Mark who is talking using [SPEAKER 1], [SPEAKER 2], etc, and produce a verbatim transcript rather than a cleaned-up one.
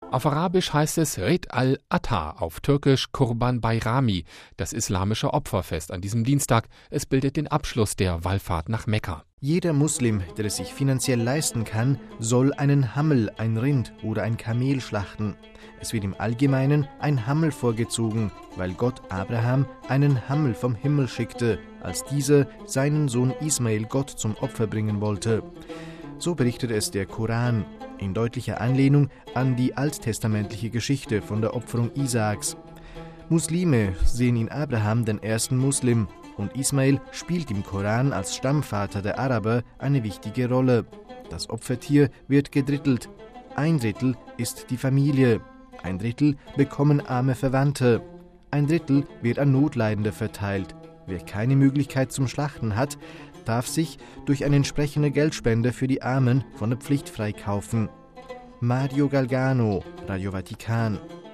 [SPEAKER 1] Auf Arabisch heißt es Eid al-Adha, auf Türkisch Kurban Bayrami, das islamische Opferfest an diesem Dienstag. Es bildet den Abschluss der Wallfahrt nach Mekka.
[SPEAKER 2] Jeder Muslim, der es sich finanziell leisten kann, soll einen Hammel, ein Rind oder ein Kamel schlachten. Es wird im Allgemeinen ein Hammel vorgezogen, weil Gott Abraham einen Hammel vom Himmel schickte, als dieser seinen Sohn Ismail Gott zum Opfer bringen wollte. So berichtet es der Koran, in deutlicher Anlehnung an die alttestamentliche Geschichte von der Opferung Isaaks. Muslime sehen in Abraham den ersten Muslim und Ismail spielt im Koran als Stammvater der Araber eine wichtige Rolle. Das Opfertier wird gedrittelt. Ein Drittel ist die Familie, ein Drittel bekommen arme Verwandte, ein Drittel wird an Notleidende verteilt. Wer keine Möglichkeit zum Schlachten hat, darf sich durch eine entsprechende Geldspende für die Armen von der Pflicht freikaufen. Mario Galgano, Radio Vatikan.